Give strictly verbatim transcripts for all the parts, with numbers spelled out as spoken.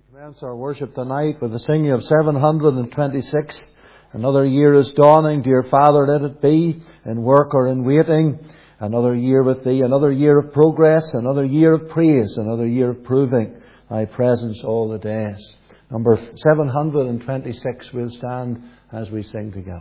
Commence our worship tonight with the singing of seven hundred twenty-six. Another year is dawning, dear Father, let it be, in work or in waiting. Another year with Thee, another year of progress, another year of praise, another year of proving Thy presence all the days. Number seven hundred twenty-six, we'll stand as we sing together.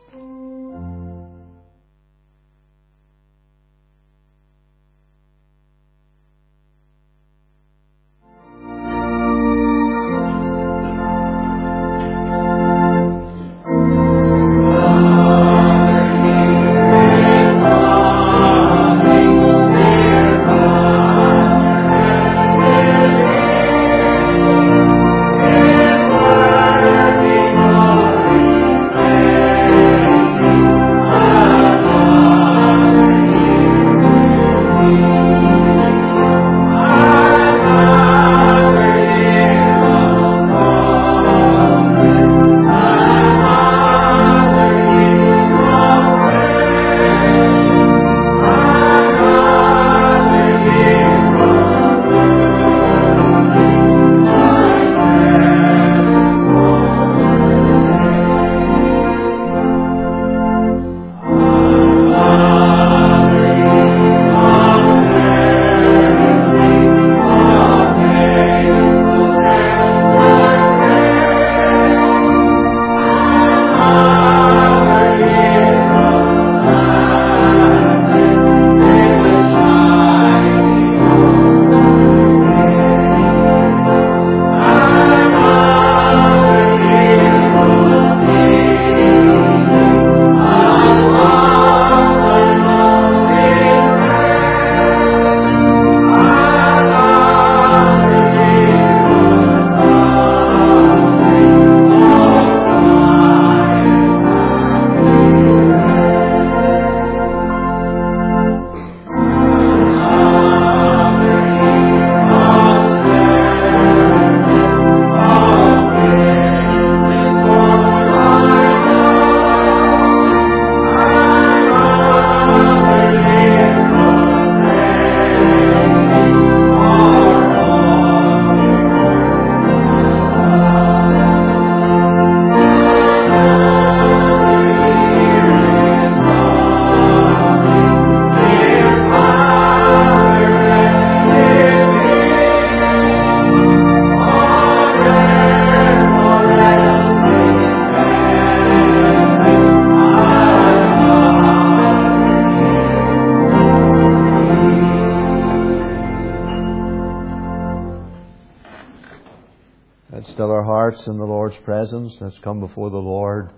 Still our hearts in the Lord's presence. Let's come before the Lord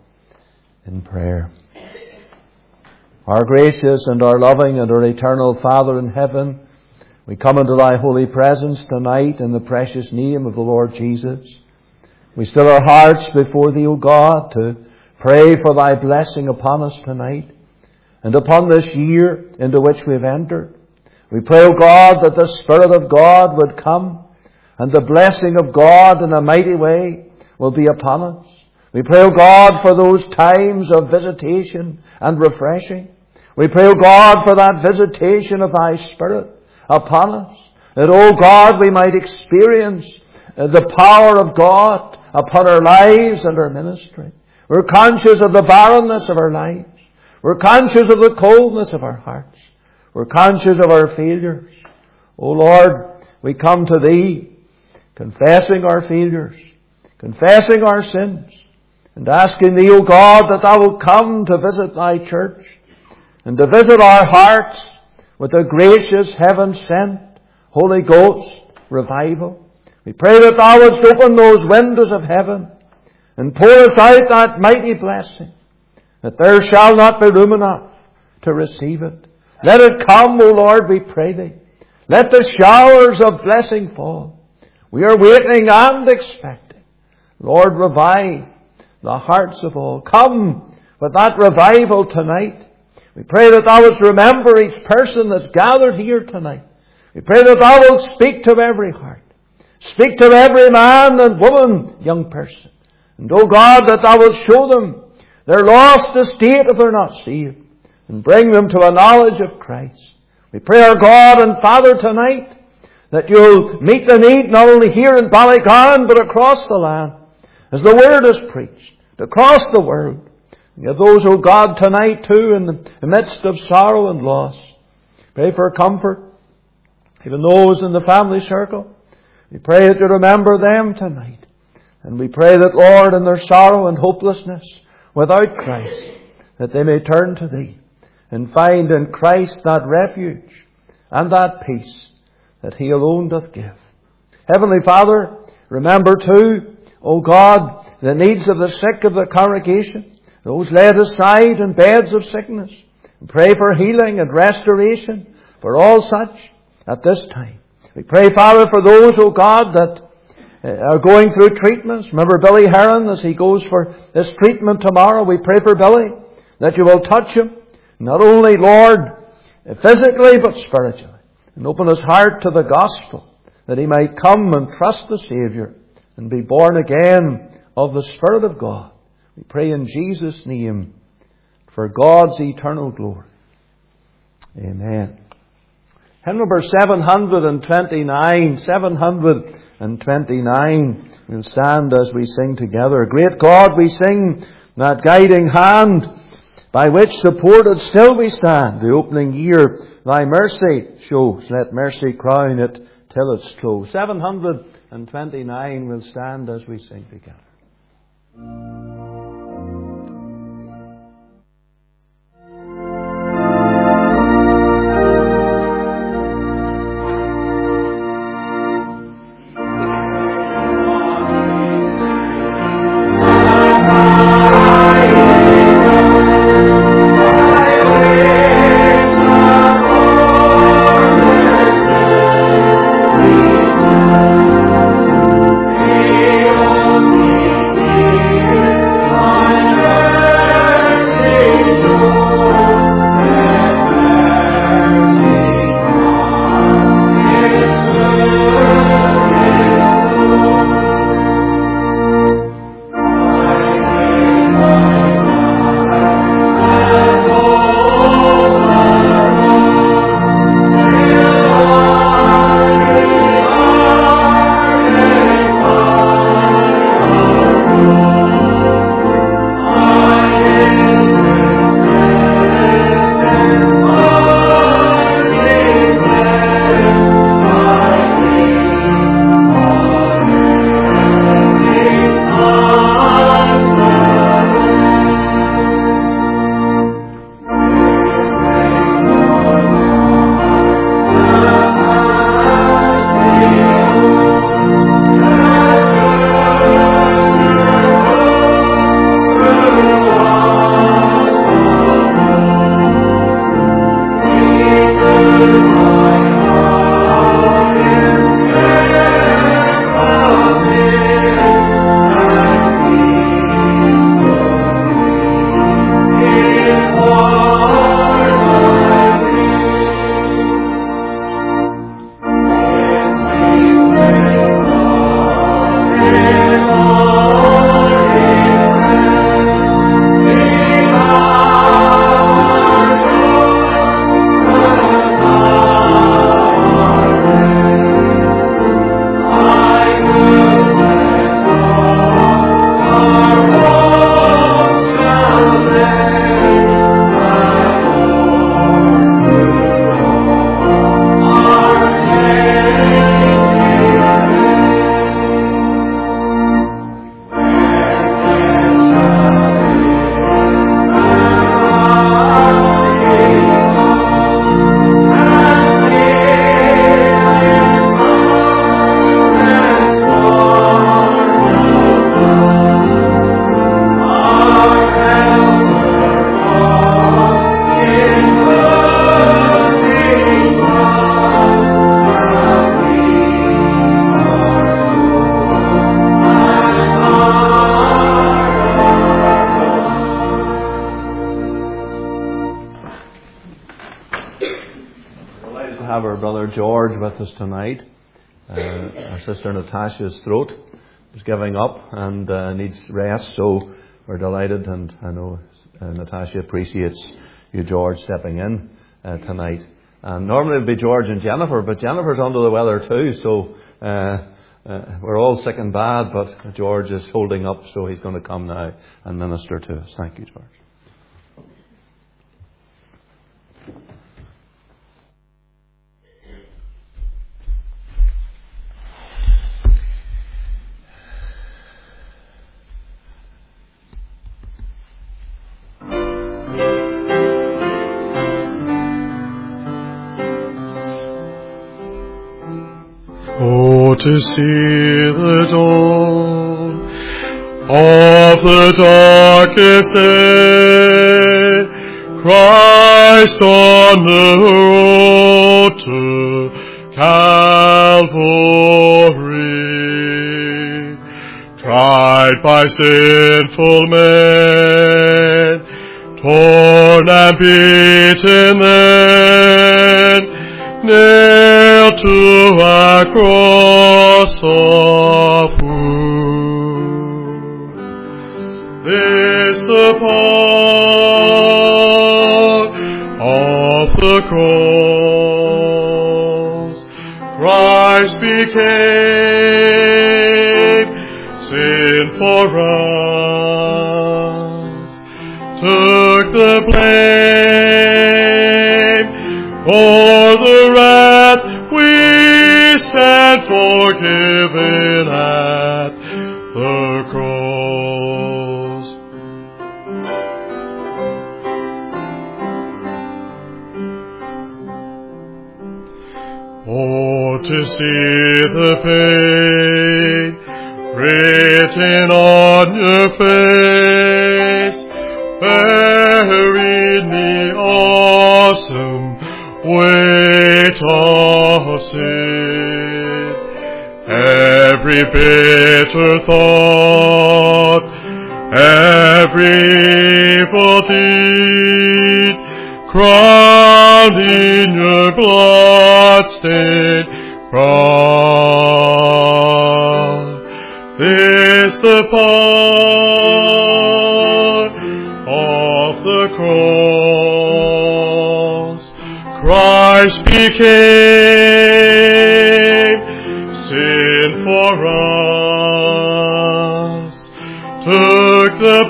in prayer. Our gracious and our loving and our eternal Father in heaven, we come into Thy holy presence tonight in the precious name of the Lord Jesus. We still our hearts before Thee, O God, to pray for Thy blessing upon us tonight and upon this year into which we have entered. We pray, O God, that the Spirit of God would come and the blessing of God in a mighty way will be upon us. We pray, O God, for those times of visitation and refreshing. We pray, O God, for that visitation of Thy Spirit upon us, that, O God, we might experience the power of God upon our lives and our ministry. We're conscious of the barrenness of our lives. We're conscious of the coldness of our hearts. We're conscious of our failures. O Lord, we come to Thee, confessing our failures, confessing our sins, and asking Thee, O God, that Thou wilt come to visit Thy church and to visit our hearts with a gracious heaven-sent Holy Ghost revival. We pray that Thou wouldst open those windows of heaven and pour us out that mighty blessing, that there shall not be room enough to receive it. Let it come, O Lord, we pray Thee. Let the showers of blessing fall. We are waiting and expecting. Lord, revive the hearts of all. Come with that revival tonight. We pray that Thou wouldst remember each person that's gathered here tonight. We pray that Thou wilt speak to every heart. Speak to every man and woman, young person. And, O God, that Thou wilt show them their lost estate if they're not saved, and bring them to a knowledge of Christ. We pray, our God and Father, tonight, that you'll meet the need not only here in Ballygowan, but across the land, as the Word is preached, across the world. And you have those, O God, tonight too, in the midst of sorrow and loss. Pray for comfort, even those in the family circle. We pray that you remember them tonight. And we pray that, Lord, in their sorrow and hopelessness, without Christ, that they may turn to Thee and find in Christ that refuge and that peace that He alone doth give. Heavenly Father, remember too, O God, the needs of the sick of the congregation, those laid aside in beds of sickness. And pray for healing and restoration for all such at this time. We pray, Father, for those, O God, that are going through treatments. Remember Billy Heron as he goes for this treatment tomorrow. We pray for Billy that you will touch him, not only, Lord, physically, but spiritually, and open his heart to the gospel, that he might come and trust the Saviour and be born again of the Spirit of God. We pray in Jesus' name for God's eternal glory. Amen. Hymn number seven hundred twenty-nine, seven hundred twenty-nine. We'll stand as we sing together. Great God, we sing that guiding hand by which supported still we stand. The opening year Thy mercy shows. Let mercy crown it till its close. seven hundred twenty-nine. We'll stand as we sing together. George with us tonight. Uh, our sister Natasha's throat is giving up and uh, needs rest, so we're delighted, and I know uh, Natasha appreciates you, George, stepping in uh, tonight And normally it would be George and Jennifer, but Jennifer's under the weather too, so uh, uh, we're all sick and bad, but George is holding up, so he's going to come now and minister to us. Thank you, George. Oh, to see the dawn of the darkest day, Christ on the road to Calvary, tried by sinful men, torn and beaten then, nailed to a cross of wood. This the part of the cross. Christ became sin for us, took the blame for the wrath we stand forgiven at the cross. Oh, to see the pain written on your face, bearing the awesome weight of sin, every bitter thought, every evil deed, crowned in your blood-stained cross. This the part of the cross. Christ became sin for us, took the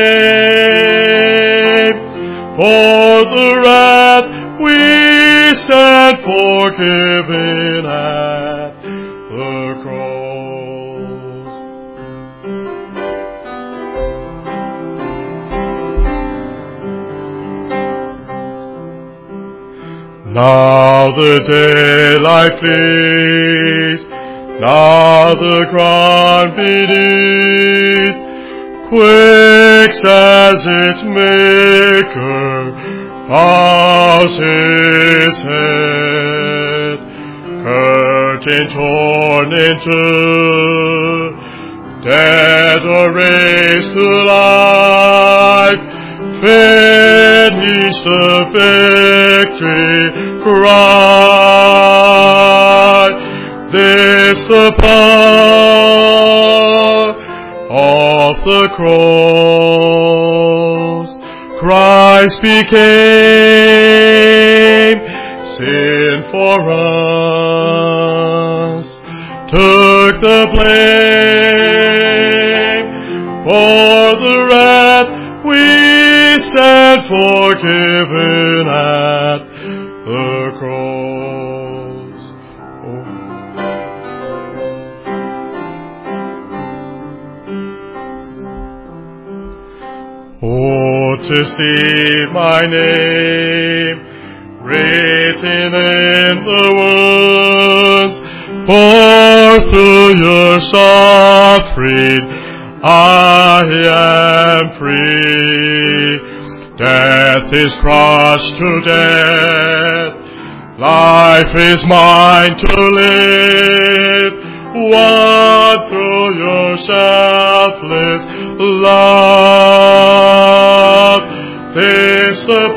blame for the wrath we stand forgiven at the cross. Now the daylight flees, now the ground beneath quakes as its maker bows his head. Curtain torn in two, dead or raised to life, finish the victory cry. This the power of the cross. Christ became sin for us, took the blame for the wrath we stand forgiven at the cross. Oh. Oh, to see my name written in the wounds, for through your suffering I am free. Death is crushed to death, life is mine to live, won through your selfless love. This the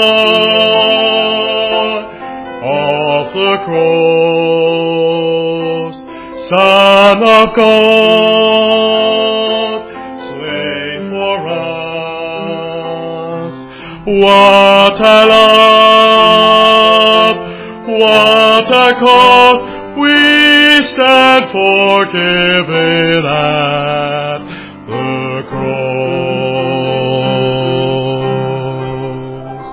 part of the cross. Son of God, slain for us. What a love the cause we stand forgiven at the cross.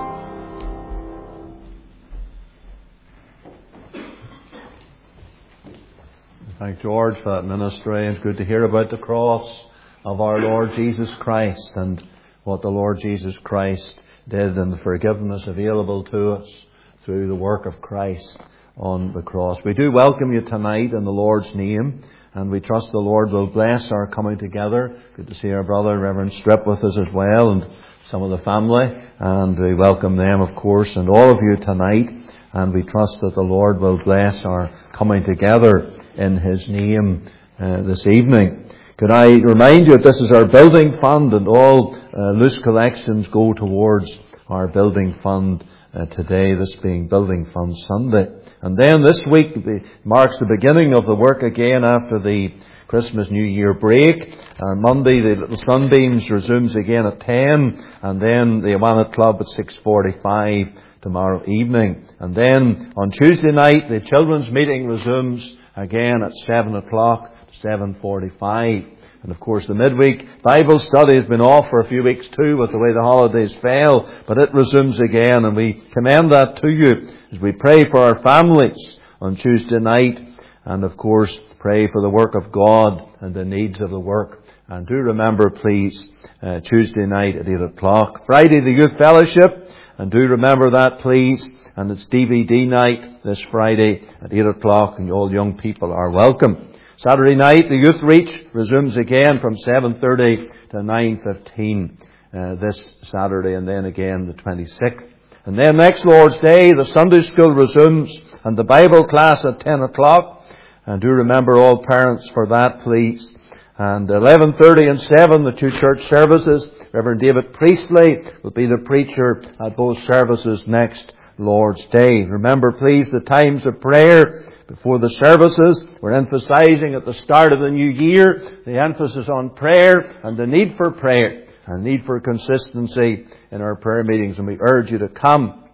Thank George for that ministry. It's good to hear about the cross of our Lord Jesus Christ and what the Lord Jesus Christ did and the forgiveness available to us through the work of Christ on the cross. We do welcome you tonight in the Lord's name, and we trust the Lord will bless our coming together. Good to see our brother Reverend Strip with us as well, and some of the family, and we welcome them, of course, and all of you tonight, and we trust that the Lord will bless our coming together in His name uh, this evening. Could I remind you that this is our building fund, and all uh, loose collections go towards our building fund uh, today, this being Building Fund Sunday. And then this week marks the beginning of the work again after the Christmas New Year break. On Monday, the Little Sunbeams resumes again at ten, and then the Awana Club at six forty-five tomorrow evening. And then on Tuesday night, the Children's Meeting resumes again at seven o'clock. seven forty-five. And of course the midweek Bible study has been off for a few weeks too with the way the holidays fell, but it resumes again, and we commend that to you as we pray for our families on Tuesday night, and of course pray for the work of God and the needs of the work. And do remember, please, uh, Tuesday night at eight o'clock. Friday the Youth Fellowship, and do remember that, please. And it's D V D night this Friday at eight o'clock, and all young people are welcome. Saturday night, the Youth Reach resumes again from seven thirty to nine fifteen uh, this Saturday, and then again the twenty-sixth. And then next Lord's Day, the Sunday School resumes, and the Bible class at ten o'clock. And do remember all parents for that, please. And eleven thirty and seven, the two church services. Reverend David Priestley will be the preacher at both services next Lord's Day. Remember, please, the times of prayer before the services. We're emphasizing at the start of the new year the emphasis on prayer and the need for prayer and need for consistency in our prayer meetings. And we urge you to come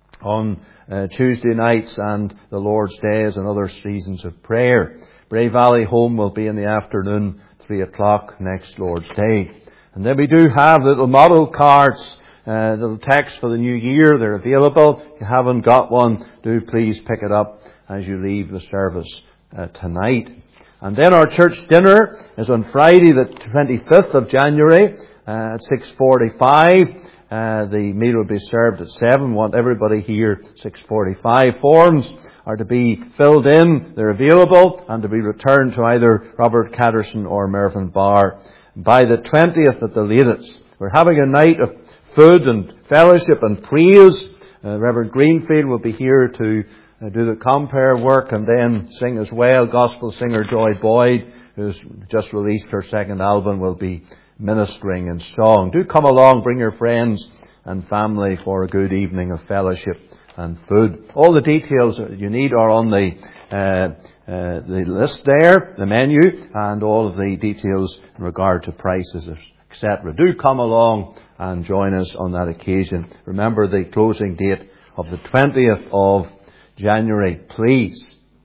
on uh, Tuesday nights and the Lord's Days and other seasons of prayer. Bray Valley Home will be in the afternoon, three o'clock next Lord's Day. And then we do have little model cards, uh, little text for the new year. They're available. If you haven't got one, do please pick it up as you leave the service uh, tonight. And then our church dinner is on Friday the twenty-fifth of January uh, at six forty-five. Uh, the meal will be served at seven. Want everybody here six forty-five. Forms are to be filled in. They're available and to be returned to either Robert Catterson or Mervyn Barr by the twentieth at the latest. We're having a night of food and fellowship and praise. Uh, Reverend Greenfield will be here to Uh, do the compare work and then sing as well. Gospel singer Joy Boyd, who's just released her second album, will be ministering in song. Do come along, bring your friends and family for a good evening of fellowship and food. All the details you need are on the uh, uh, the list there, the menu, and all of the details in regard to prices, et cetera. Do come along and join us on that occasion. Remember the closing date of the twentieth of January, please.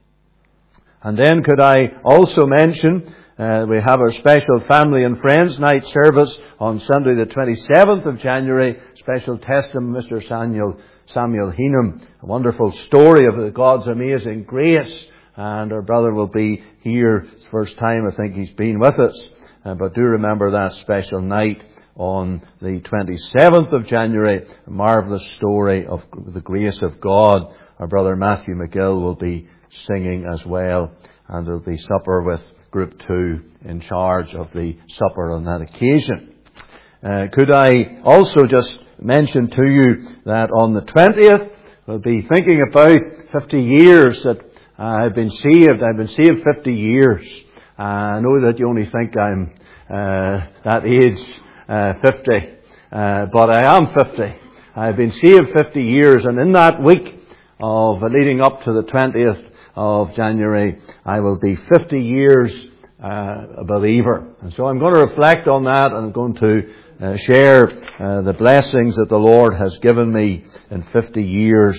And then could I also mention uh, we have our special Family and Friends Night service on Sunday the twenty-seventh of January. Special testimony, Mister Samuel, Samuel Heenan. A wonderful story of God's amazing grace. And our brother will be here. It's the first time I think he's been with us. Uh, but do remember that special night on the twenty-seventh of January. A marvellous story of the grace of God. Our brother Matthew McGill will be singing as well, and there will be supper with Group two in charge of the supper on that occasion. Uh, could I also just mention to you that on the twentieth we'll be thinking about fifty years that I've been saved. I've been saved fifty years. Uh, I know that you only think I'm uh, that age, uh, fifty, uh, but I am fifty. I've been saved fifty years, and in that week of leading up to the twentieth of January, I will be fifty years uh, a believer. And so I'm going to reflect on that, and I'm going to uh, share uh, the blessings that the Lord has given me in fifty years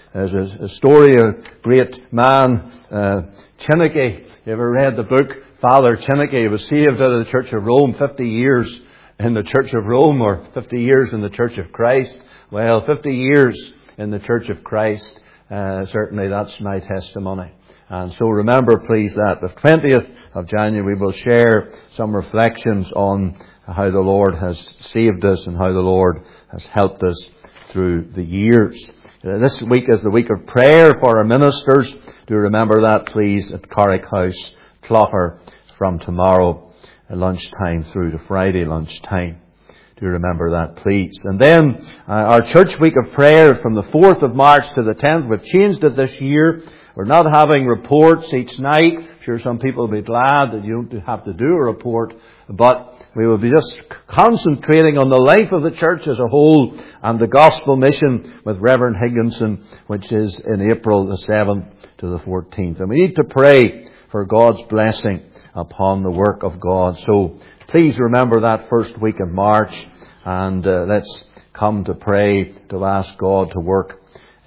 There's a, a story of a great man, uh, Chineke. You ever read the book? Father Chineke. He was saved out of the Church of Rome, fifty years in the Church of Rome, or fifty years in the Church of Christ. Well, fifty years in the Church of Christ. Uh, certainly that's my testimony. And so remember, please, that the twentieth of January we will share some reflections on how the Lord has saved us and how the Lord has helped us through the years. Uh, this week is the week of prayer for our ministers. Do remember that, please, at Carrick House, Clogher, from tomorrow lunchtime through to Friday lunchtime. Do remember that, please. And then uh, our church week of prayer from the fourth of March to the tenth. We've changed it this year. We're not having reports each night. I'm sure some people will be glad that you don't have to do a report. But we will be just concentrating on the life of the church as a whole and the gospel mission with Reverend Higginson, which is in April the seventh to the fourteenth. And we need to pray for God's blessing upon the work of God. So please remember that first week of March, and uh, let's come to pray to ask God to work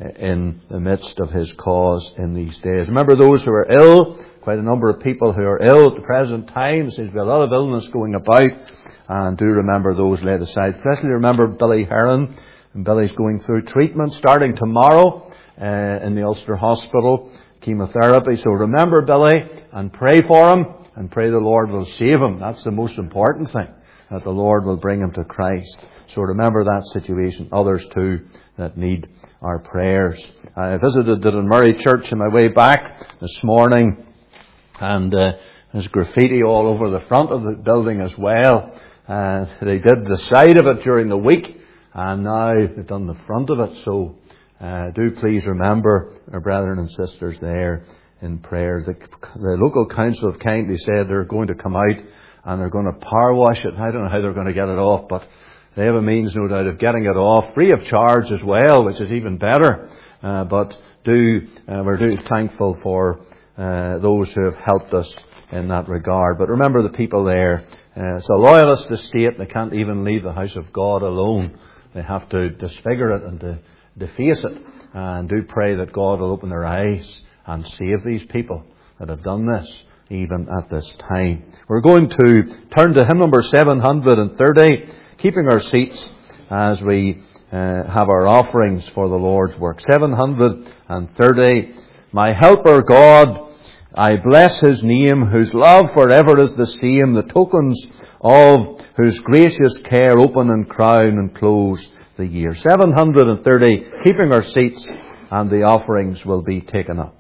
in the midst of His cause in these days. Remember those who are ill. Quite a number of people who are ill at the present time. There seems to be a lot of illness going about. And do remember those laid aside. Especially remember Billy Heron. And Billy's going through treatment starting tomorrow uh, in the Ulster Hospital. Chemotherapy. So remember Billy and pray for him. And pray the Lord will save him. That's the most important thing. That the Lord will bring him to Christ. So remember that situation. Others too that need our prayers. I visited the Dunmurray Church on my way back this morning. And uh, there's graffiti all over the front of the building as well. Uh, they did the side of it during the week. And now they've done the front of it. So uh, do please remember our brethren and sisters there in prayer. The, the local council have kindly said they're going to come out and they're going to power wash it. I don't know how they're going to get it off, but they have a means, no doubt, of getting it off free of charge as well, which is even better. Uh, but do uh, we're do thankful for uh, those who have helped us in that regard. But remember the people there. Uh, it's a loyalist estate. They can't even leave the house of God alone. They have to disfigure it and to deface it. And do pray that God will open their eyes and save these people that have done this, even at this time. We're going to turn to hymn number seven hundred thirty, keeping our seats as we uh, have our offerings for the Lord's work. seven hundred thirty, My Helper God, I bless His name, whose love forever is the same, the tokens of whose gracious care open and crown and close the year. seven hundred thirty, keeping our seats, and the offerings will be taken up.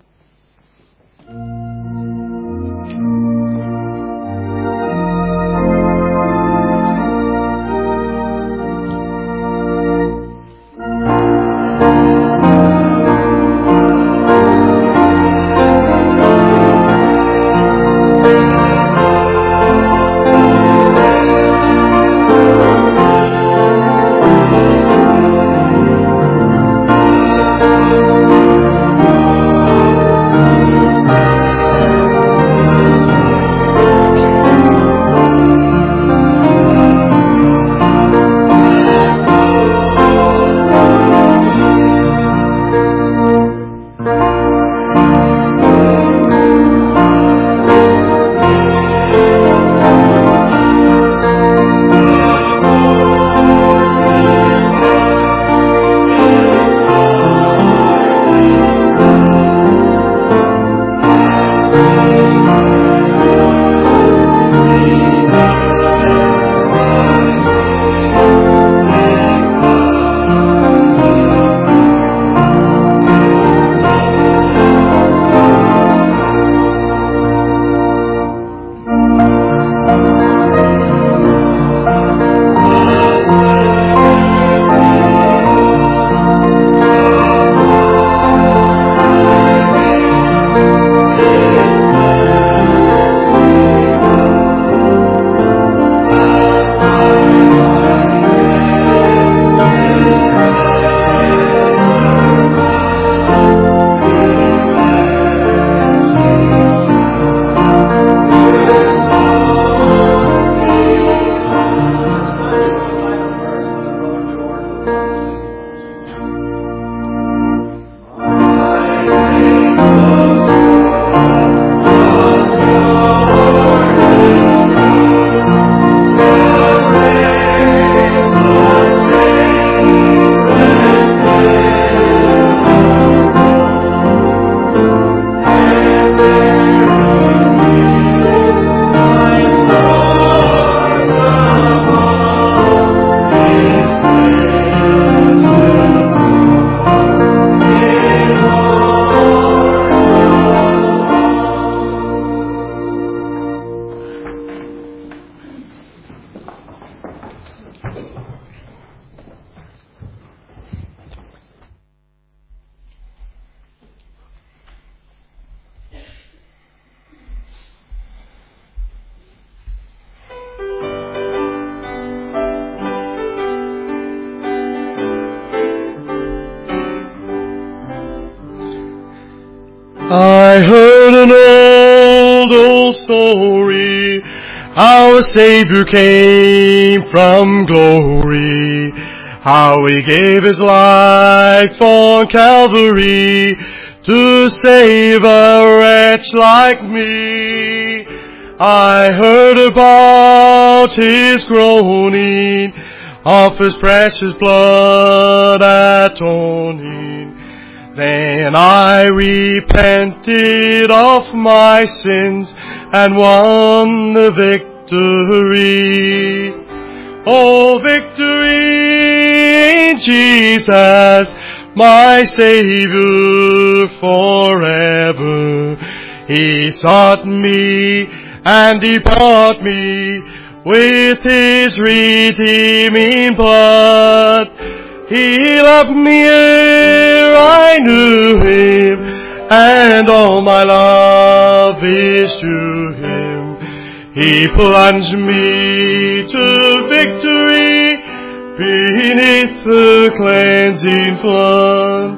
I heard an old, old story, how a Savior came from glory, how He gave His life on Calvary to save a wretch like me. I heard about His groaning, of His precious blood atoning. Then I repented of my sins and won the victory. Oh, victory in Jesus, my Savior forever. He sought me and He bought me with His redeeming blood. He loved me ere I knew Him, and all my love is to Him. He plunged me to victory beneath the cleansing flood.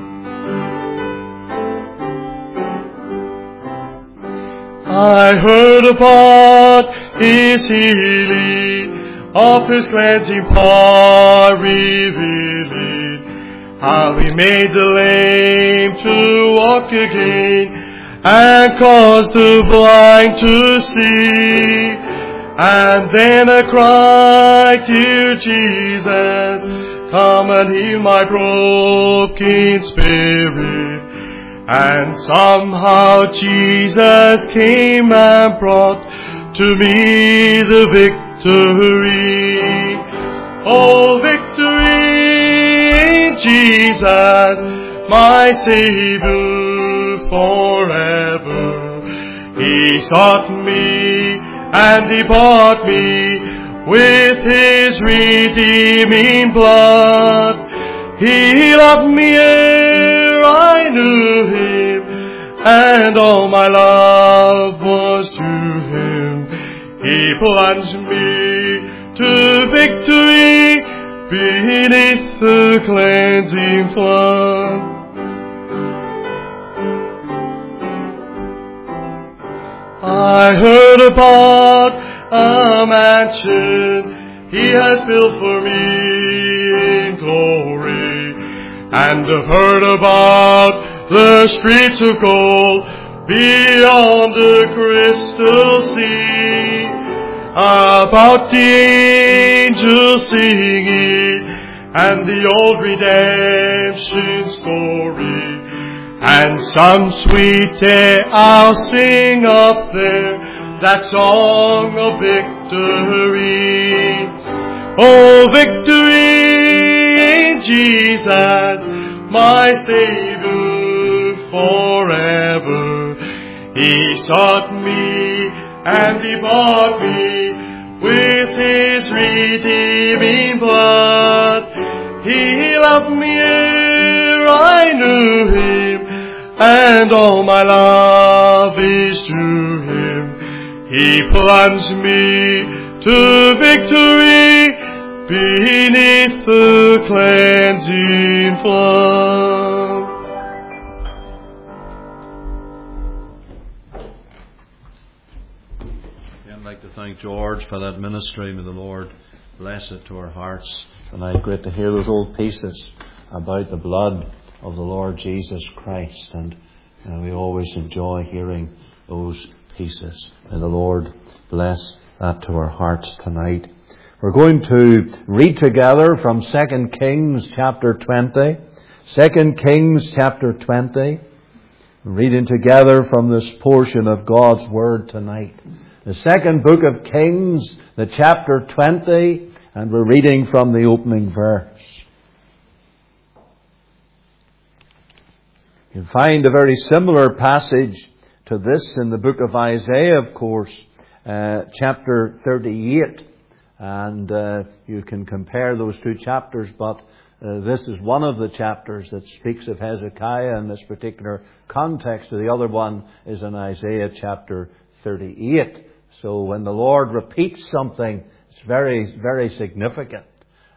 I heard about His healing, of His cleansing power revealing, how He made the lame to walk again, and caused the blind to see. And then I cried, dear Jesus, come and heal my broken spirit. And somehow Jesus came and brought to me the victory. Oh, victory in Jesus, my Savior forever. He sought me and He bought me with His redeeming blood. He loved me ere I knew Him, and all my love was to Him. He plunged me to victory beneath the cleansing flood. I heard about a mansion He has built for me in glory, and I've heard about the streets of gold beyond the crystal sea, about the angels singing and the old redemption story. And some sweet day I'll sing up there that song of victory. Oh, victory in Jesus, my Savior forever. He sought me and He bought me with His redeeming blood. He loved me ere I knew Him, and all my love is to Him. He plunged me to victory beneath the cleansing flood. I'd like to thank George for that ministry. May the Lord bless it to our hearts tonight. Great to hear those old pieces about the blood of the Lord Jesus Christ, and uh, we always enjoy hearing those pieces. May the Lord bless that to our hearts tonight. We're going to read together from Second Kings chapter twenty. Second Kings chapter twenty. We're reading together from this portion of God's Word tonight. The second book of Kings, the chapter twenty, and we're reading from the opening verse. You'll find a very similar passage to this in the book of Isaiah, of course, uh, chapter thirty-eight. And uh, you can compare those two chapters, but uh, this is one of the chapters that speaks of Hezekiah in this particular context. The other one is in Isaiah chapter thirty-eight. So when the Lord repeats something, it's very, very significant.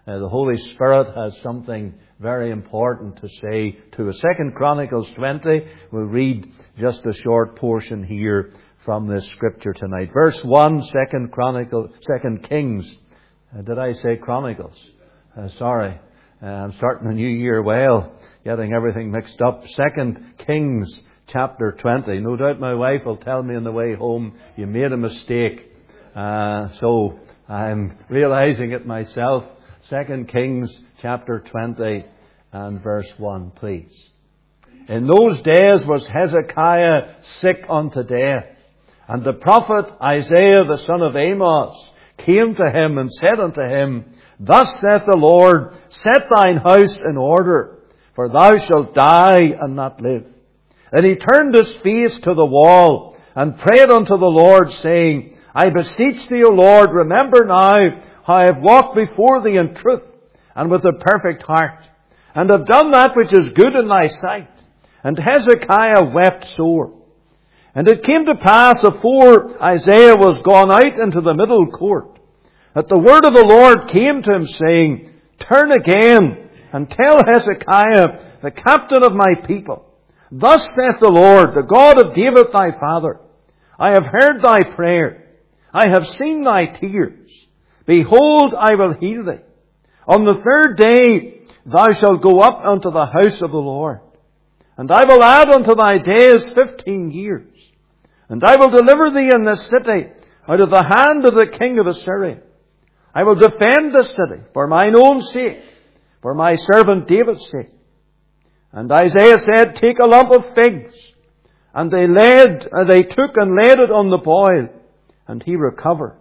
uh, the Holy Spirit has something very important to say to us. Second Chronicles twenty, we'll read just a short portion here from this scripture tonight. Verse one, Second Chronicles, Second Kings. Uh, did I say Chronicles? Uh, sorry. Uh, I'm starting the new year well, getting everything mixed up. Second Kings chapter twenty. No doubt my wife will tell me on the way home, you made a mistake. Uh, so I'm realizing it myself. Second Kings chapter twenty and verse one, please. In those days was Hezekiah sick unto death, and the prophet Isaiah the son of Amos came to him and said unto him, Thus saith the Lord, set thine house in order, for thou shalt die and not live. And he turned his face to the wall and prayed unto the Lord, saying, I beseech thee, O Lord, remember now how I have walked before thee in truth and with a perfect heart, and have done that which is good in thy sight. And Hezekiah wept sore. And it came to pass, afore Isaiah was gone out into the middle court, that the word of the Lord came to him, saying, Turn again, and tell Hezekiah, the captain of my people, Thus saith the Lord, the God of David thy father, I have heard thy prayer, I have seen thy tears. Behold, I will heal thee. On the third day thou shalt go up unto the house of the Lord, and I will add unto thy days fifteen years. And I will deliver thee in this city out of the hand of the king of Assyria. I will defend this city for mine own sake, for my servant David's sake. And Isaiah said, Take a lump of figs. And they laid, uh, they took and laid it on the boil, and he recovered.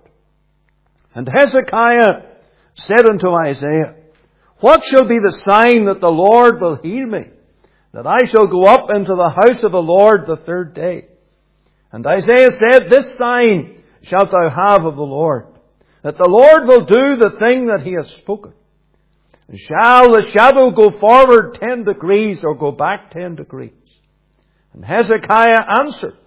And Hezekiah said unto Isaiah, What shall be the sign that the Lord will heal me, that I shall go up into the house of the Lord the third day? And Isaiah said, This sign shalt thou have of the Lord, that the Lord will do the thing that he has spoken. And shall the shadow go forward ten degrees or go back ten degrees? And Hezekiah answered,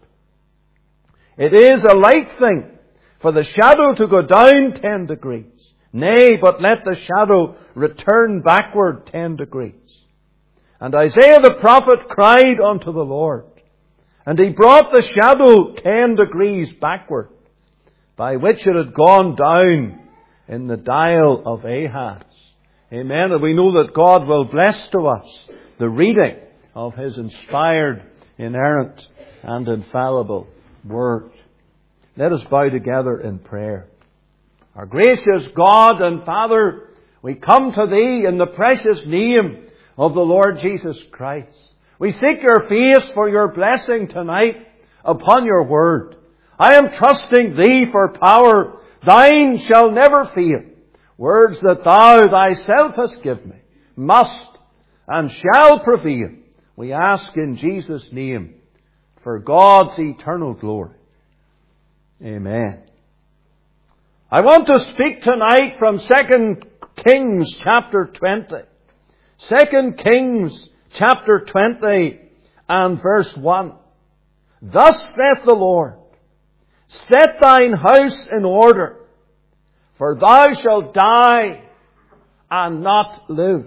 It is a light thing for the shadow to go down ten degrees. Nay, but let the shadow return backward ten degrees. And Isaiah the prophet cried unto the Lord, and he brought the shadow ten degrees backward, by which it had gone down in the dial of Ahaz. Amen. And we know that God will bless to us the reading of His inspired, inerrant, and infallible Word. Let us bow together in prayer. Our gracious God and Father, we come to Thee in the precious name of the Lord Jesus Christ. We seek Your face for Your blessing tonight upon Your Word. I am trusting Thee for power. Thine shall never fail. Words that Thou Thyself hast given me must and shall prevail. We ask in Jesus' name for God's eternal glory. Amen. I want to speak tonight from Second Kings chapter twenty. Second Kings chapter twenty and verse one. Thus saith the Lord, Set thine house in order, for thou shalt die and not live.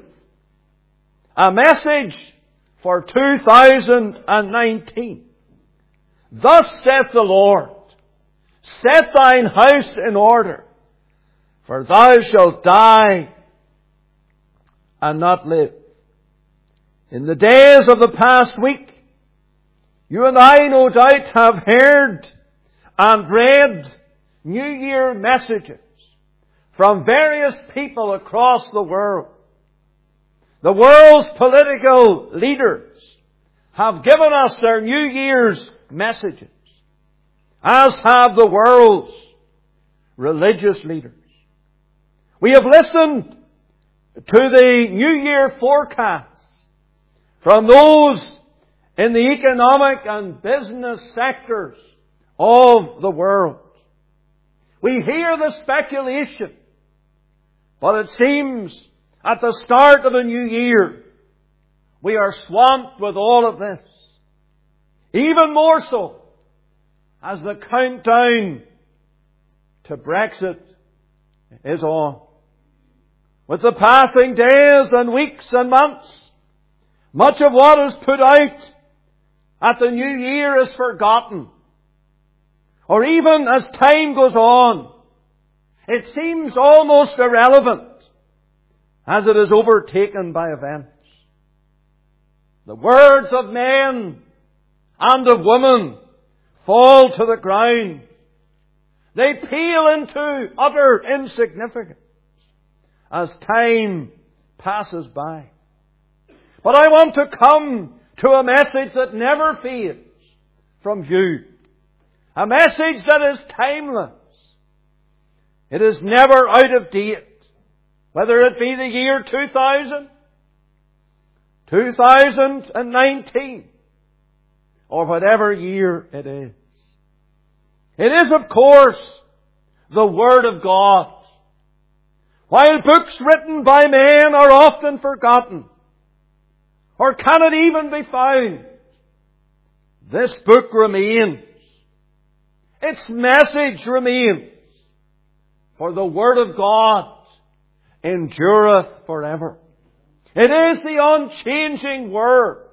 A message for two thousand nineteen. Thus saith the Lord, Set thine house in order, for thou shalt die and not live. In the days of the past week, you and I no doubt have heard and read New Year messages from various people across the world. The world's political leaders have given us their New Year's messages, as have the world's religious leaders. We have listened to the New Year forecasts from those in the economic and business sectors of the world. We hear the speculation, but it seems at the start of a new year, we are swamped with all of this. Even more so as the countdown to Brexit is on. With the passing days and weeks and months, much of what is put out at the new year is forgotten. Or even as time goes on, it seems almost irrelevant as it is overtaken by events. The words of men and of women fall to the ground. They pale into utter insignificance as time passes by. But I want to come to a message that never fades from view. A message that is timeless. It is never out of date. Whether it be the year two thousand, two thousand nineteen, or whatever year it is. It is, of course, the Word of God. While books written by men are often forgotten, or cannot even be found, this book remains. Its message remains. For the Word of God endureth forever. It is the unchanging Word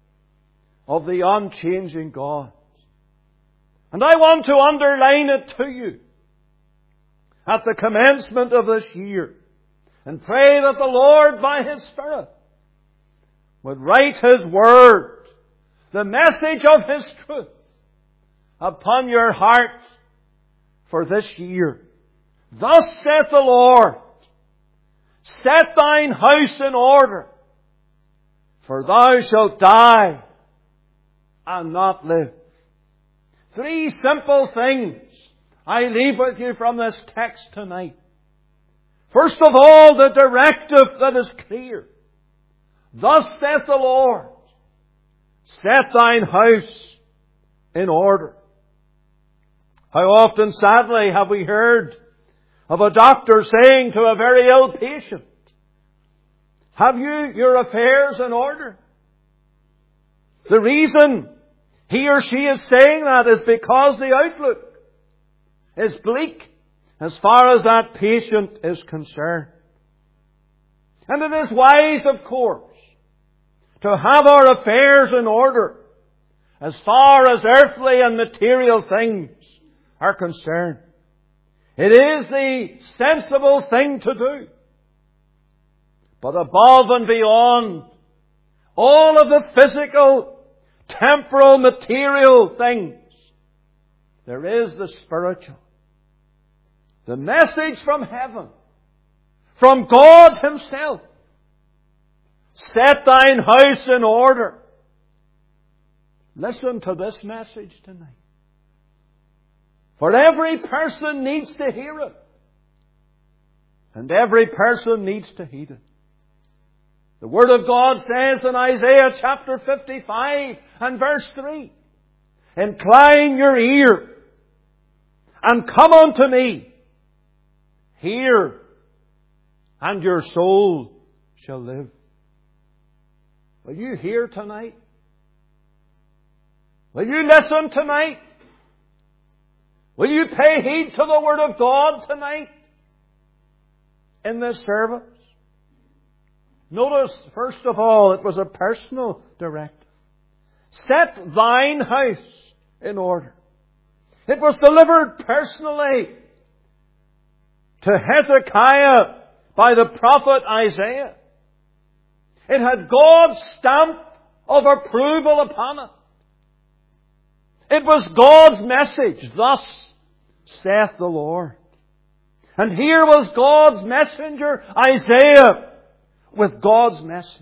of the unchanging God. And I want to underline it to you at the commencement of this year and pray that the Lord by His Spirit would write His Word, the message of His truth, upon your heart for this year. Thus saith the Lord, set thine house in order, for thou shalt die and not live. Three simple things I leave with you from this text tonight. First of all, the directive that is clear. Thus saith the Lord, set thine house in order. How often, sadly, have we heard of a doctor saying to a very ill patient, have you your affairs in order? The reason he or she is saying that is because the outlook is bleak as far as that patient is concerned. And it is wise, of course, to have our affairs in order as far as earthly and material things are concerned. It is the sensible thing to do. But above and beyond all of the physical, temporal, material things, there is the spiritual. The message from heaven, from God Himself. Set thine house in order. Listen to this message tonight. For every person needs to hear it. And every person needs to heed it. The Word of God says in Isaiah chapter fifty-five and verse three, incline your ear and come unto me. Hear, and your soul shall live. Will you hear tonight? Will you listen tonight? Will you pay heed to the Word of God tonight in this service? Notice, first of all, it was a personal directive. Set thine house in order. It was delivered personally to Hezekiah by the prophet Isaiah. It had God's stamp of approval upon it. It was God's message. Thus saith the Lord. And here was God's messenger, Isaiah, with God's message.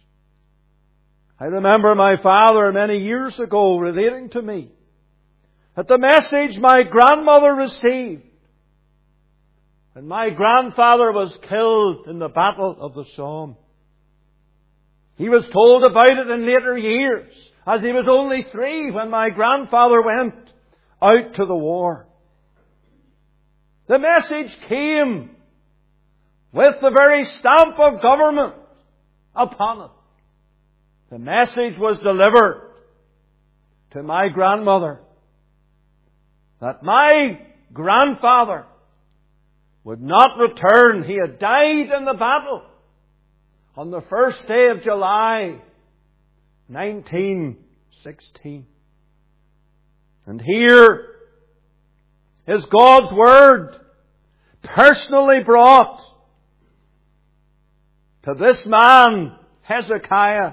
I remember my father many years ago relating to me that the message my grandmother received when my grandfather was killed in the Battle of the Somme. He was told about it in later years, as he was only three when my grandfather went out to the war. The message came with the very stamp of government upon it. The message was delivered to my grandmother that my grandfather would not return. He had died in the battle on the first day of July, nineteen sixteen. And here is God's Word personally brought to this man, Hezekiah.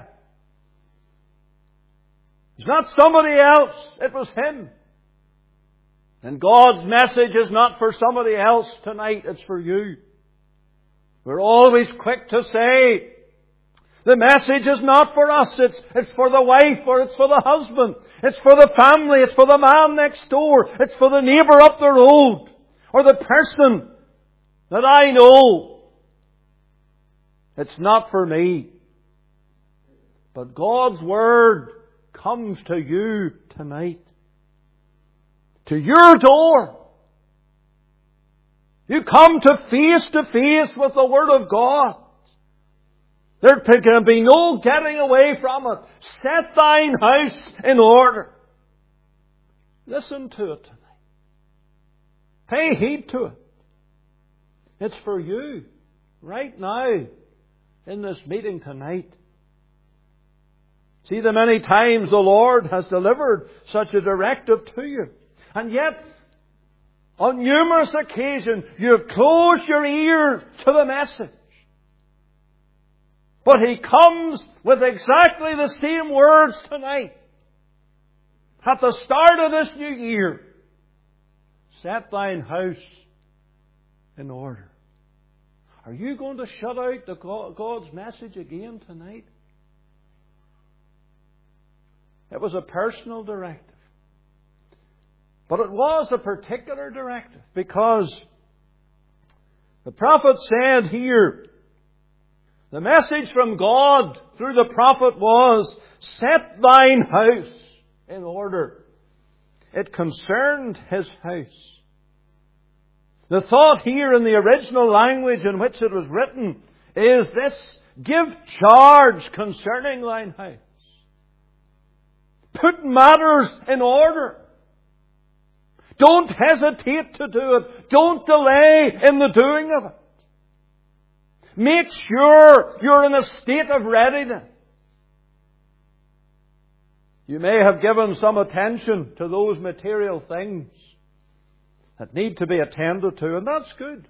It's not somebody else, it was him. And God's message is not for somebody else tonight, it's for you. We're always quick to say, the message is not for us, it's, it's for the wife, or it's for the husband, it's for the family, it's for the man next door, it's for the neighbour up the road, or the person that I know. It's not for me. But God's Word comes to you tonight. To your door. You come to face to face with the Word of God. There can be no getting away from it. Set thine house in order. Listen to it tonight. Pay heed to it. It's for you right now in this meeting tonight. See the many times the Lord has delivered such a directive to you. And yet, on numerous occasions, you have closed your ears to the message. But He comes with exactly the same words tonight. At the start of this new year, set thine house in order. Are you going to shut out the God's message again tonight? It was a personal directive. But it was a particular directive because the prophet said here, the message from God through the prophet was, set thine house in order. It concerned his house. The thought here in the original language in which it was written is this: give charge concerning thine house. Put matters in order. Don't hesitate to do it. Don't delay in the doing of it. Make sure you're in a state of readiness. You may have given some attention to those material things that need to be attended to, and that's good.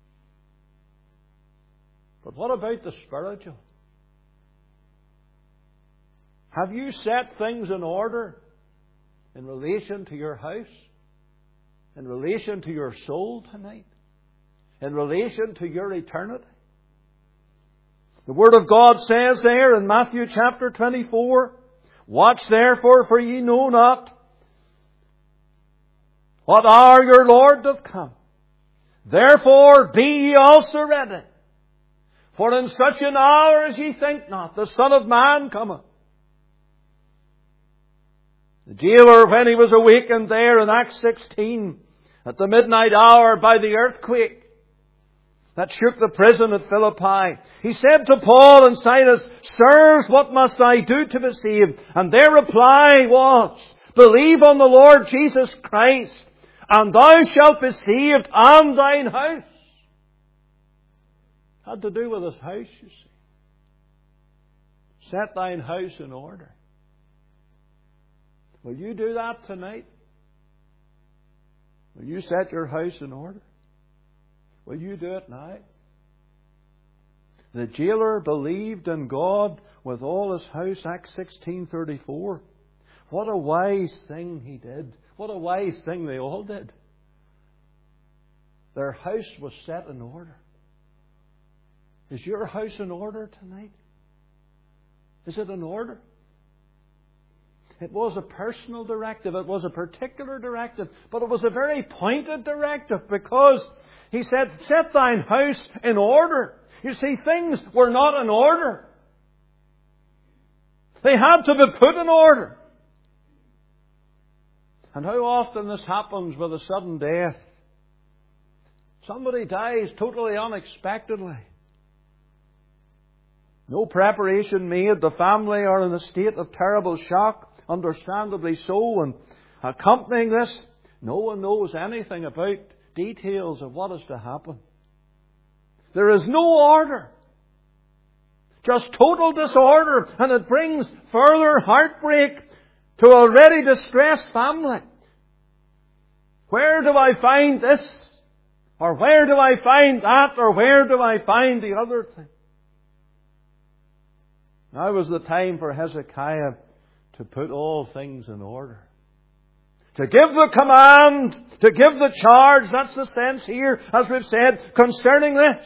But what about the spiritual? Have you set things in order in relation to your house? In relation to your soul tonight? In relation to your eternity? The Word of God says there in Matthew chapter twenty-four, watch therefore, for ye know not what hour your Lord doth come. Therefore be ye also ready. For in such an hour as ye think not, the Son of Man cometh. The jailer, when he was awakened there in Acts sixteen, at the midnight hour by the earthquake that shook the prison at Philippi, he said to Paul and Silas, sirs, what must I do to be saved? And their reply was, believe on the Lord Jesus Christ, and thou shalt be saved and thine house. Had to do with his house, you see. Set thine house in order. Will you do that tonight? Will you set your house in order? Will you do it now? The jailer believed in God with all his house, Acts sixteen thirty-four. What a wise thing he did. What a wise thing they all did. Their house was set in order. Is your house in order tonight? Is it in order? It was a personal directive. It was a particular directive. But it was a very pointed directive because he said, set thine house in order. You see, things were not in order. They had to be put in order. And how often this happens with a sudden death. Somebody dies totally unexpectedly. No preparation made. The family are in a state of terrible shock. Understandably so. And accompanying this, no one knows anything about details of what is to happen. There is no order. Just total disorder, and it brings further heartbreak to a already distressed family. Where do I find this? Or where do I find that? Or where do I find the other thing? Now was the time for Hezekiah to put all things in order. To give the command, to give the charge. That's the sense here, as we've said, concerning this.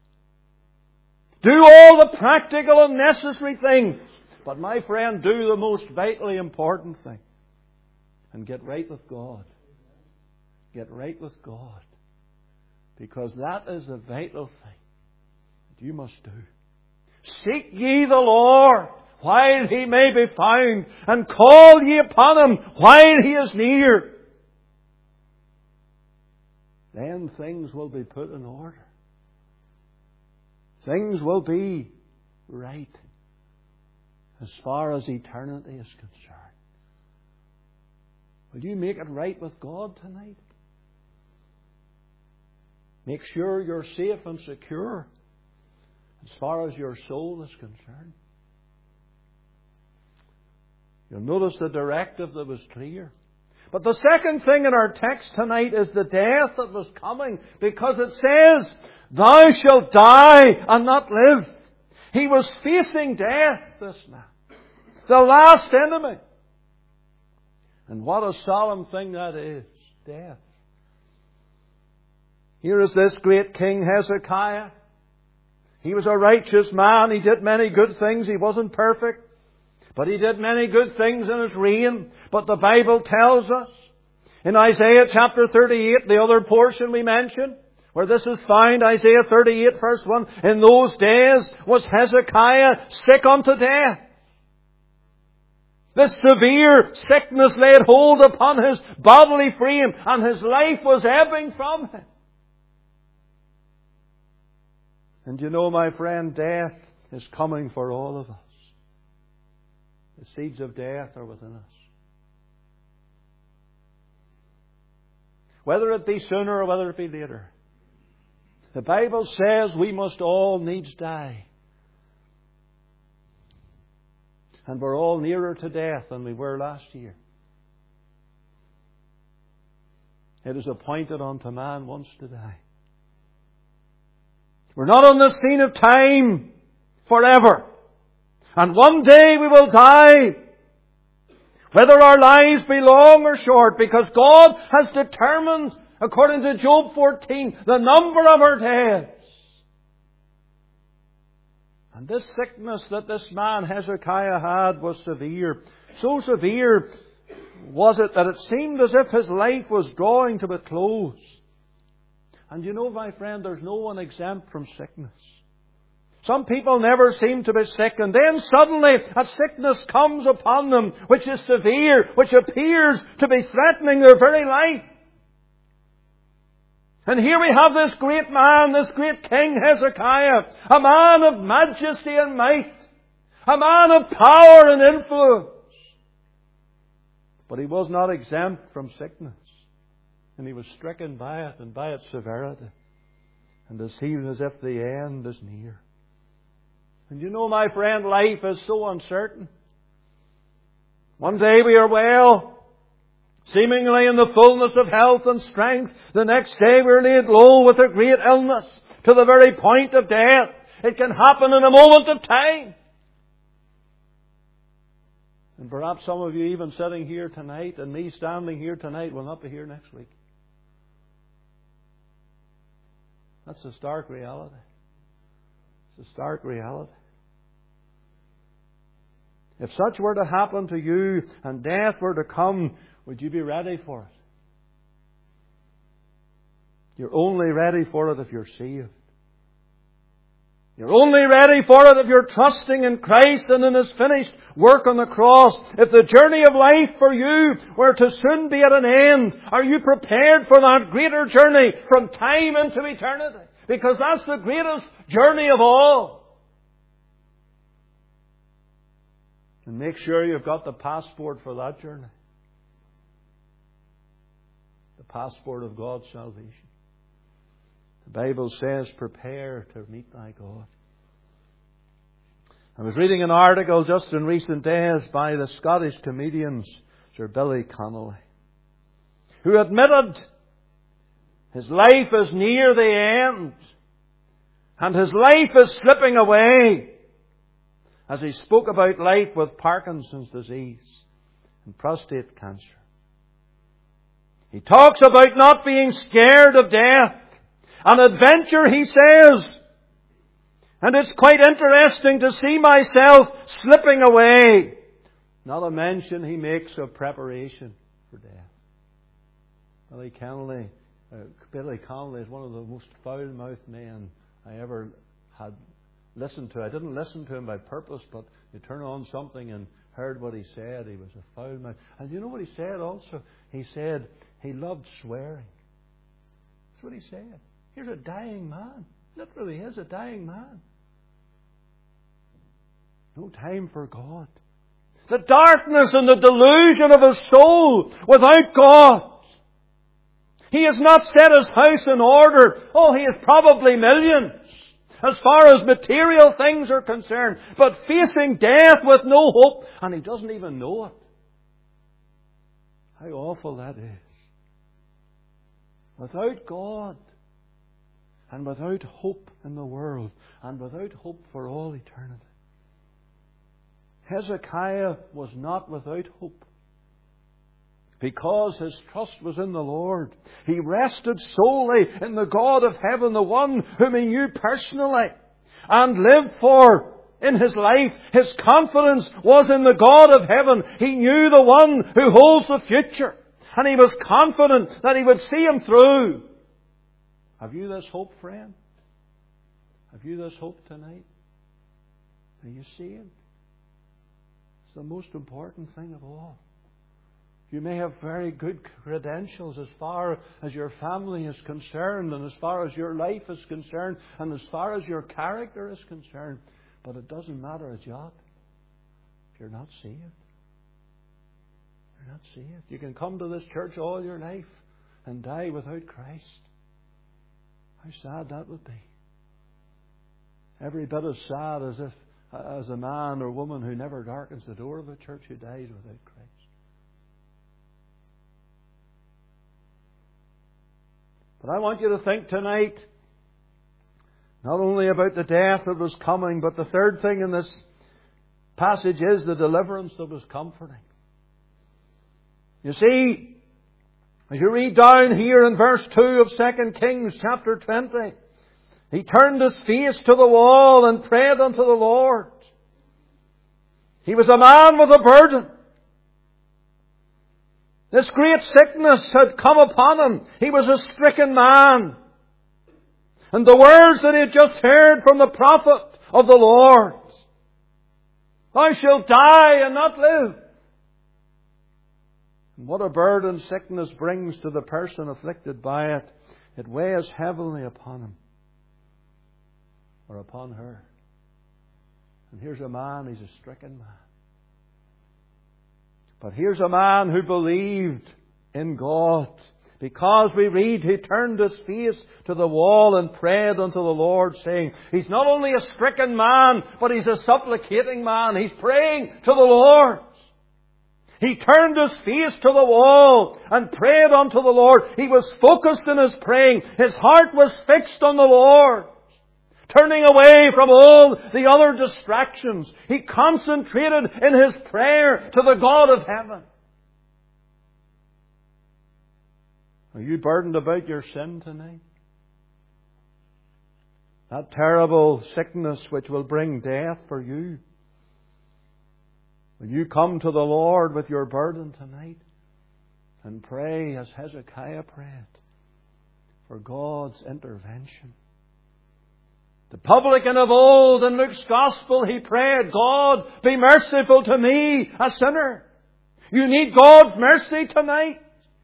Do all the practical and necessary things. But my friend, do the most vitally important thing. And get right with God. Get right with God. Because that is the vital thing that you must do. Seek ye the Lord while He may be found, and call ye upon Him while He is near. Then things will be put in order. Things will be right as far as eternity is concerned. Will you make it right with God tonight? Make sure you're safe and secure as far as your soul is concerned. You'll notice the directive that was clear. But the second thing in our text tonight is the death that was coming, because it says, "Thou shalt die and not live." He was facing death, this man. The last enemy. And what a solemn thing that is. Death. Here is this great king Hezekiah. He was a righteous man. He did many good things. He wasn't perfect. But he did many good things in his reign. But the Bible tells us in Isaiah chapter thirty-eight, the other portion we mentioned, where this is found, Isaiah thirty-eight verse one, "In those days was Hezekiah sick unto death." This severe sickness laid hold upon his bodily frame, and his life was ebbing from him. And you know, my friend, death is coming for all of us. The seeds of death are within us. Whether it be sooner or whether it be later, the Bible says we must all needs die. And we're all nearer to death than we were last year. It is appointed unto man once to die. We're not on the scene of time forever. And one day we will die, whether our lives be long or short, because God has determined, according to Job fourteen, the number of our days. And this sickness that this man Hezekiah had was severe. So severe was it that it seemed as if his life was drawing to a close. And you know, my friend, there's no one exempt from sickness. Some people never seem to be sick, and then suddenly a sickness comes upon them which is severe, which appears to be threatening their very life. And here we have this great man, this great king Hezekiah, a man of majesty and might, a man of power and influence. But he was not exempt from sickness. And he was stricken by it and by its severity. And it seemed as if the end is near. And you know, my friend, life is so uncertain. One day we are well, seemingly in the fullness of health and strength. The next day we're laid low with a great illness, to the very point of death. It can happen in a moment of time. And perhaps some of you even sitting here tonight, and me standing here tonight, will not be here next week. That's a stark reality. It's a stark reality. If such were to happen to you and death were to come, would you be ready for it? You're only ready for it if you're saved. You're only ready for it if you're trusting in Christ and in His finished work on the cross. If the journey of life for you were to soon be at an end, are you prepared for that greater journey from time into eternity? Because that's the greatest journey of all. And make sure you've got the passport for that journey. The passport of God's salvation. The Bible says, prepare to meet thy God. I was reading an article just in recent days by the Scottish comedian Sir Billy Connolly, who admitted his life is near the end and his life is slipping away, as he spoke about life with Parkinson's disease and prostate cancer. He talks about not being scared of death. An adventure, he says. And it's quite interesting to see myself slipping away. Not a mention he makes of preparation for death. Billy Connolly, uh, Billy Connolly is one of the most foul-mouthed men I ever had listened to. I didn't listen to him by purpose, but you turn on something and heard what he said. He was a foul-mouthed. And you know what he said also? He said he loved swearing. That's what he said. Here's a dying man. Literally, he is a dying man. No time for God. The darkness and the delusion of his soul without God. He has not set his house in order. Oh, he has probably millions as far as material things are concerned, but facing death with no hope, and he doesn't even know it. How awful that is. Without God, and without hope in the world, and without hope for all eternity. Hezekiah was not without hope, because his trust was in the Lord. He rested solely in the God of heaven, the one whom he knew personally and lived for in his life. His confidence was in the God of heaven. He knew the one who holds the future, and he was confident that he would see him through. Have you this hope, friend? Have you this hope tonight? Are you saved? It's the most important thing of all. You may have very good credentials as far as your family is concerned, and as far as your life is concerned, and as far as your character is concerned, but it doesn't matter a jot if you're not saved. You're not saved. You can come to this church all your life and die without Christ. How sad that would be. Every bit as sad as if as a man or woman who never darkens the door of a church who dies without Christ. But I want you to think tonight not only about the death that was coming, but the third thing in this passage is the deliverance that was comforting. You see, as you read down here in verse two of Second Kings chapter twenty, he turned his face to the wall and prayed unto the Lord. He was a man with a burden. This great sickness had come upon him. He was a stricken man. And the words that he had just heard from the prophet of the Lord, "Thou shalt die and not live." And what a burden sickness brings to the person afflicted by it. It weighs heavily upon him. Or upon her. And here's a man, he's a stricken man. But here's a man who believed in God. Because we read, he turned his face to the wall and prayed unto the Lord, saying, he's not only a stricken man, but he's a supplicating man. He's praying to the Lord. He turned his face to the wall and prayed unto the Lord. He was focused in his praying. His heart was fixed on the Lord. Turning away from all the other distractions, he concentrated in his prayer to the God of heaven. Are you burdened about your sin tonight? That terrible sickness which will bring death for you. Will you come to the Lord with your burden tonight and pray as Hezekiah prayed for God's intervention? The publican of old in Luke's Gospel, he prayed, God, be merciful to me, a sinner. You need God's mercy tonight.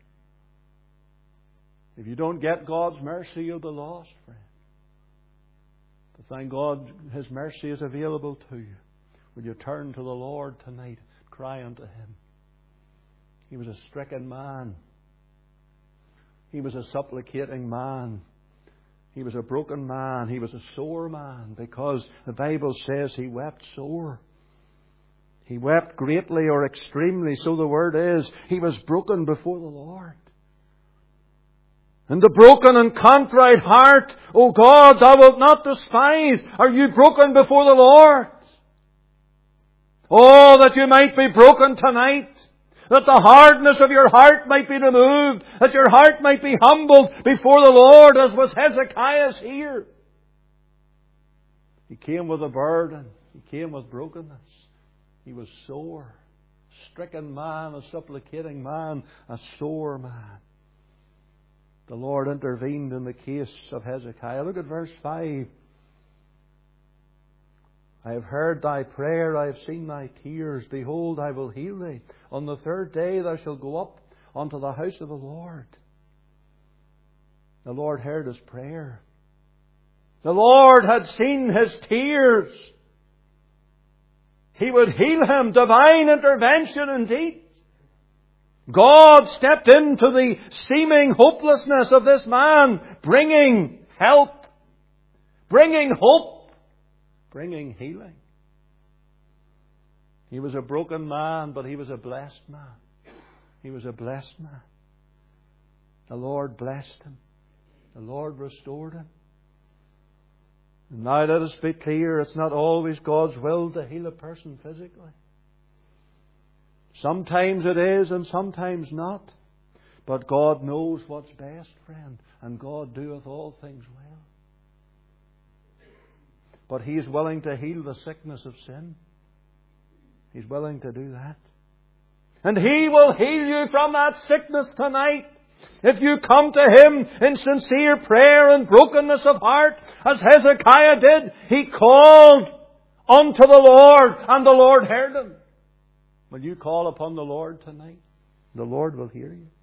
If you don't get God's mercy, you'll be lost, friend. But thank God His mercy is available to you. Will you turn to the Lord tonight, cry unto Him? He was a stricken man. He was a supplicating man. He was a broken man. He was a sore man, because the Bible says he wept sore. He wept greatly or extremely, so the word is. He was broken before the Lord. And the broken and contrite heart, O God, thou wilt not despise. Are you broken before the Lord? Oh, that you might be broken tonight. That the hardness of your heart might be removed. That your heart might be humbled before the Lord, as was Hezekiah's here. He came with a burden. He came with brokenness. He was sore. Stricken man, a supplicating man, a sore man. The Lord intervened in the case of Hezekiah. Look at verse five. I have heard thy prayer, I have seen thy tears. Behold, I will heal thee. On the third day thou shalt go up unto the house of the Lord. The Lord heard his prayer. The Lord had seen his tears. He would heal him. Divine intervention indeed. God stepped into the seeming hopelessness of this man, bringing help, bringing hope, bringing healing. He was a broken man, but he was a blessed man. He was a blessed man. The Lord blessed him. The Lord restored him. And now let us be clear, it's not always God's will to heal a person physically. Sometimes it is and sometimes not. But God knows what's best, friend. And God doeth all things well. But He is willing to heal the sickness of sin. He's willing to do that. And He will heal you from that sickness tonight. If you come to Him in sincere prayer and brokenness of heart, as Hezekiah did, he called unto the Lord, and the Lord heard him. Will you call upon the Lord tonight? The Lord will hear you.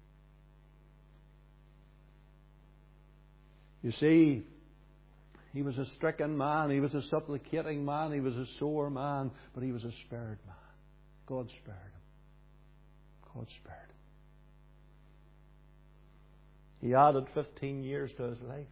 You see, he was a stricken man, he was a supplicating man, he was a sore man, but he was a spared man. God spared him. God spared him. He added fifteen years to his life.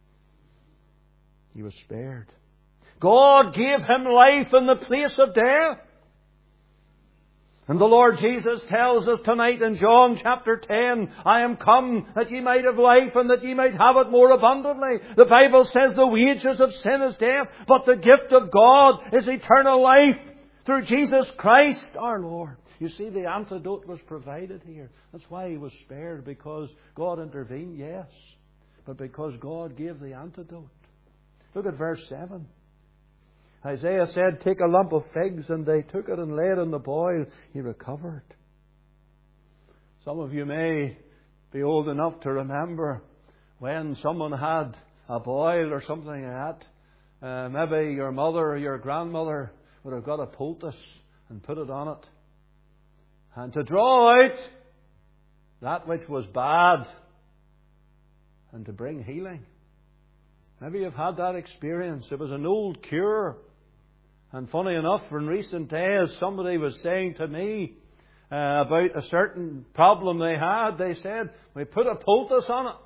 He was spared. God gave him life in the place of death. And the Lord Jesus tells us tonight in John chapter ten, I am come that ye might have life and that ye might have it more abundantly. The Bible says the wages of sin is death, but the gift of God is eternal life through Jesus Christ our Lord. You see, the antidote was provided here. That's why he was spared, because God intervened, yes, but because God gave the antidote. Look at verse seven. Isaiah said, take a lump of figs, and they took it and laid in the boil. He recovered. Some of you may be old enough to remember when someone had a boil or something like that. Uh, maybe your mother or your grandmother would have got a poultice and put it on it. And to draw out that which was bad and to bring healing. Maybe you've had that experience. It was an old cure. And funny enough, in recent days, somebody was saying to me uh, about a certain problem they had. They said, we put a poultice on it.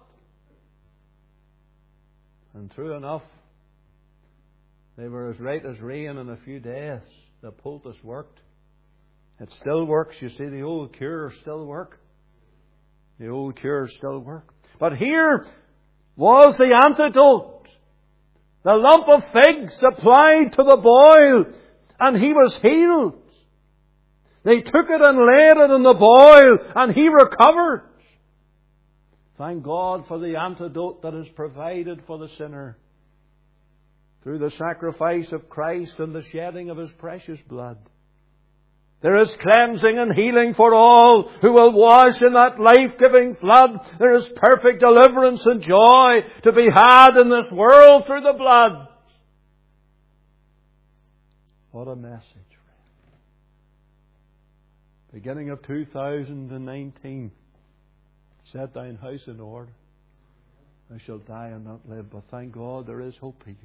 And true enough, they were as right as rain in a few days. The poultice worked. It still works. You see, the old cures still work. The old cures still work. But here was the antidote. The lump of figs applied to the boil, and he was healed. They took it and laid it in the boil, and he recovered. Thank God for the antidote that is provided for the sinner through the sacrifice of Christ and the shedding of His precious blood. There is cleansing and healing for all who will wash in that life-giving flood. There is perfect deliverance and joy to be had in this world through the blood. What a message, friend. Beginning of two thousand nineteen. Set thine house in order. I shall die and not live, but thank God there is hope here.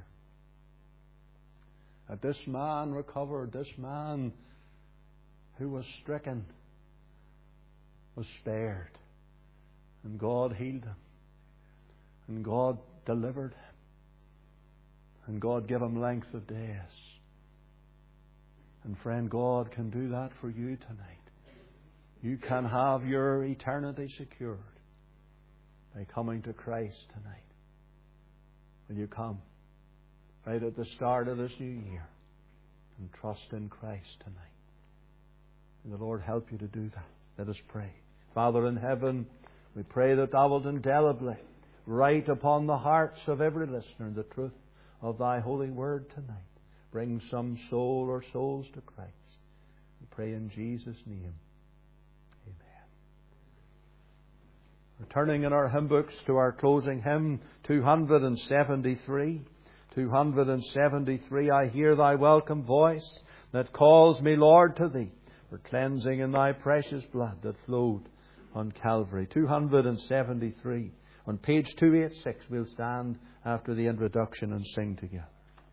That this man recovered, this man who was stricken was spared. And God healed him. And God delivered him. And God, give him length of days. And friend, God can do that for you tonight. You can have your eternity secured by coming to Christ tonight. When you come right at the start of this new year and trust in Christ tonight. May the Lord help you to do that. Let us pray. Father in heaven, we pray that Thou wilt indelibly write upon the hearts of every listener the truth of Thy holy word tonight. Bring some soul or souls to Christ. We pray in Jesus' name. Amen. Returning in our hymn books to our closing hymn, two hundred seventy-three. two hundred seventy-three. I hear Thy welcome voice that calls me, Lord, to Thee, for cleansing in Thy precious blood that flowed on Calvary. two hundred seventy-three. On page two eighty-six, we'll stand after the introduction and sing together.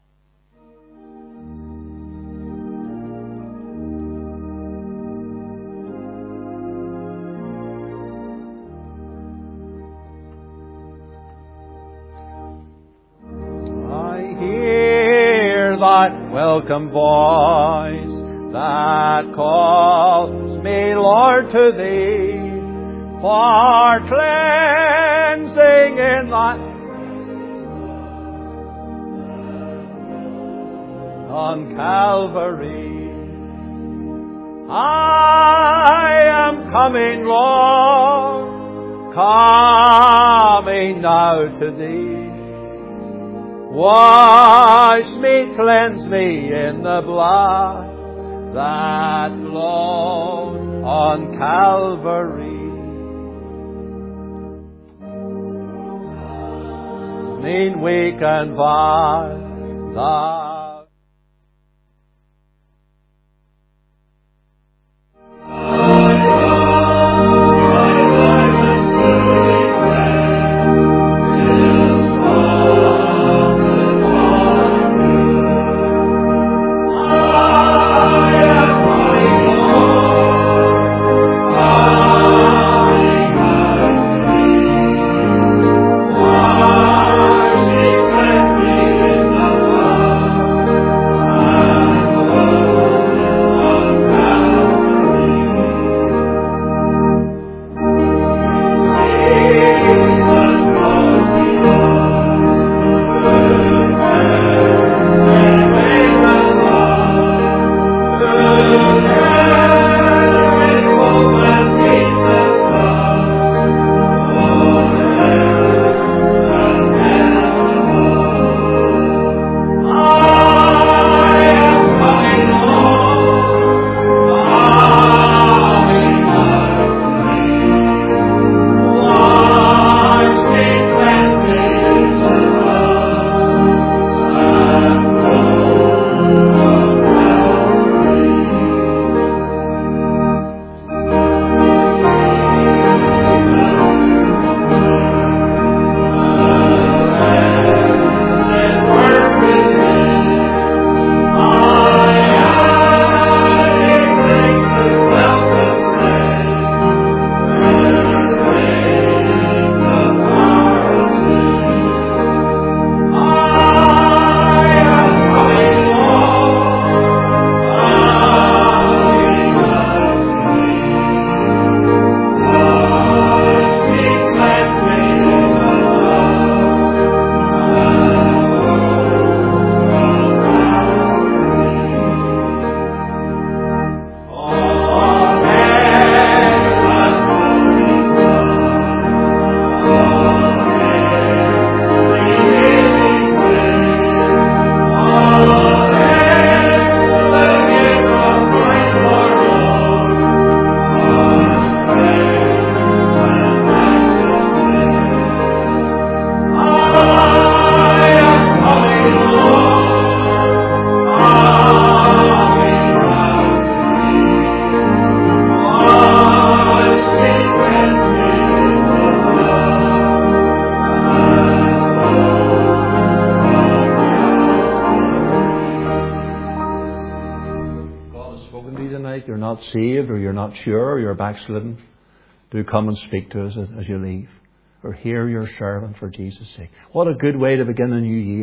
I hear Thy welcome voice that calls me, Lord, to Thee, for cleansing in Thy on Calvary. I am coming, Lord, coming now to Thee. Wash me, cleanse me in the blood that flowed on Calvary. Mean, weak, and vile, Thou saved, or you're not sure, or you're backslidden, do come and speak to us as you leave. Or hear your servant for Jesus' sake. What a good way to begin a new year.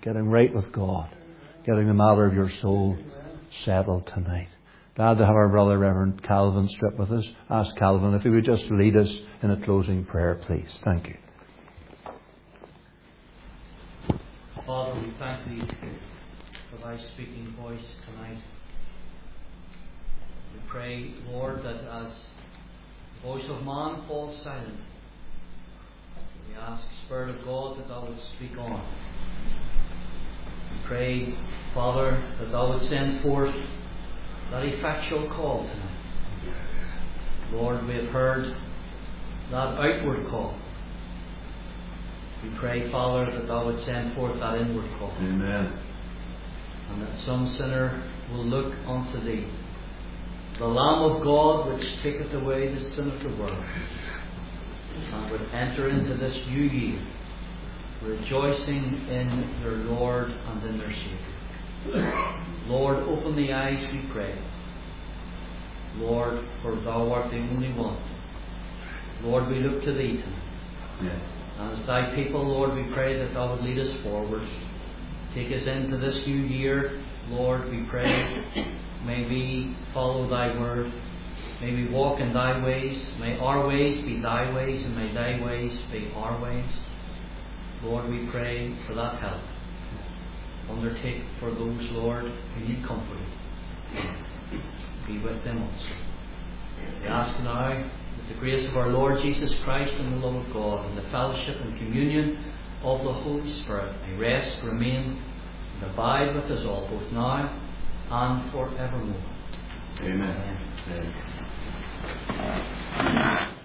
getting right with God, getting the matter of your soul settled tonight. Glad to have our brother Reverend Calvin Strip with us. Ask Calvin if he would just lead us in a closing prayer, please. Thank you. Father, we thank Thee for Thy speaking voice tonight. We pray, Lord, that as the voice of man falls silent, we ask, Spirit of God, that Thou would speak on. We pray, Father, that Thou would send forth that effectual call tonight. Lord, we have heard that outward call. We pray, Father, that Thou would send forth that inward call. Amen. And that some sinner will look unto Thee, the Lamb of God which taketh away the sin of the world, and would enter into this new year rejoicing in their Lord and in their Saviour. Lord, open the eyes, we pray. Lord, for Thou art the only one. Lord, we look to Thee tonight. Yeah. And as Thy people, Lord, we pray that Thou would lead us forward. Take us into this new year. Lord, we pray, may we follow Thy word. May we walk in Thy ways. May our ways be Thy ways, and may Thy ways be our ways. Lord, we pray for that help. Undertake for those, Lord, who need comforting. Be with them also. We ask now that the grace of our Lord Jesus Christ and the love of God and the fellowship and communion of the Holy Spirit may rest, remain, and abide with us all, both now and forevermore. Amen. Amen. Amen.